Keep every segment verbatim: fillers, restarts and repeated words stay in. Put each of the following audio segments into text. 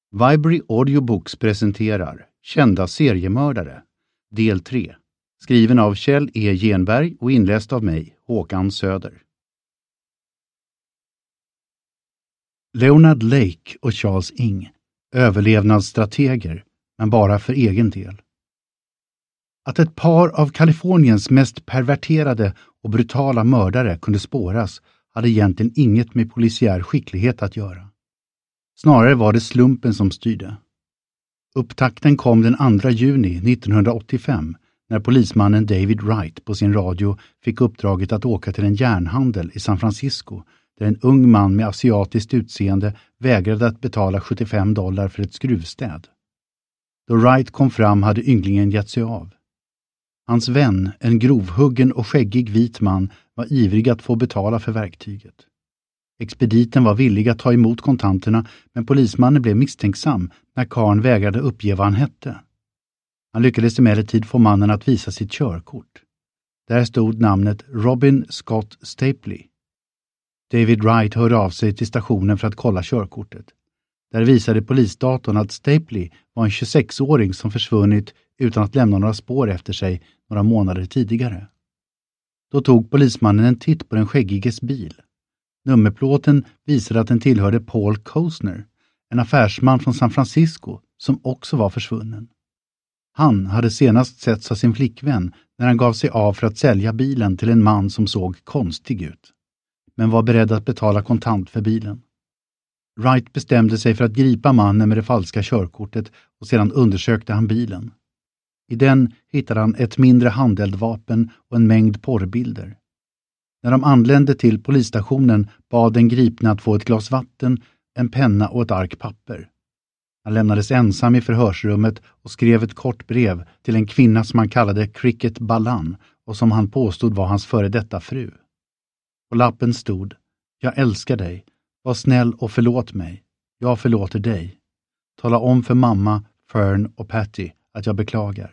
Vibrary Audiobooks presenterar Kända seriemördare, del tre, skriven av Kjell E. Genberg och inläst av mig, Håkan Söder. Leonard Lake och Charles Ng, överlevnadsstrateger, men bara för egen del. Att ett par av Kaliforniens mest perverterade och brutala mördare kunde spåras hade egentligen inget med polisiär skicklighet att göra. Snarare var det slumpen som styrde. Upptakten kom den andra juni nittonhundraåttiofem när polismannen David Wright på sin radio fick uppdraget att åka till en järnhandel i San Francisco där en ung man med asiatiskt utseende vägrade att betala sjuttiofem dollar för ett skruvstäd. Då Wright kom fram hade ynglingen gett sig av. Hans vän, en grovhuggen och skäggig vit man, var ivrig att få betala för verktyget. Expediten var villig att ta emot kontanterna, men polismannen blev misstänksam när karln vägrade uppge vad han hette. Han lyckades emellertid få mannen att visa sitt körkort. Där stod namnet Robin Scott Stapley. David Wright hörde av sig till stationen för att kolla körkortet. Där visade polisdatorn att Stapley var en tjugosexåring som försvunnit utan att lämna några spår efter sig några månader tidigare. Då tog polismannen en titt på den skäggiges bil. Nummerplåten visade att den tillhörde Paul Kosner, en affärsman från San Francisco som också var försvunnen. Han hade senast setts av sin flickvän när han gav sig av för att sälja bilen till en man som såg konstig ut, men var beredd att betala kontant för bilen. Wright bestämde sig för att gripa mannen med det falska körkortet och sedan undersökte han bilen. I den hittade han ett mindre handeldvapen och en mängd porrbilder. När de anlände till polisstationen bad den gripna att få ett glas vatten, en penna och ett ark papper. Han lämnades ensam i förhörsrummet och skrev ett kort brev till en kvinna som han kallade Cricket Ballan och som han påstod var hans före detta fru. På lappen stod: "Jag älskar dig. Var snäll och förlåt mig. Jag förlåter dig. Tala om för mamma, Fern och Patty att jag beklagar."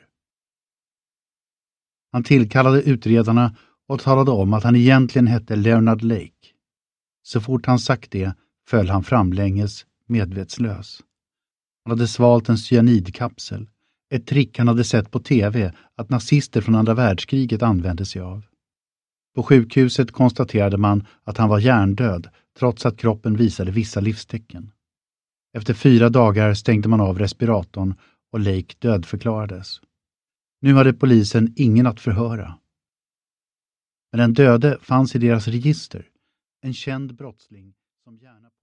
Han tillkallade utredarna och talade om att han egentligen hette Leonard Lake. Så fort han sagt det föll han framlänges medvetslös. Han hade svalt en cyanidkapsel, ett trick han hade sett på tv att nazister från andra världskriget använde sig av. På sjukhuset konstaterade man att han var hjärndöd trots att kroppen visade vissa livstecken. Efter fyra dagar stängde man av respiratorn och Lake dödförklarades. Nu hade polisen ingen att förhöra. Men den döde fanns i deras register, en känd brottsling som gärna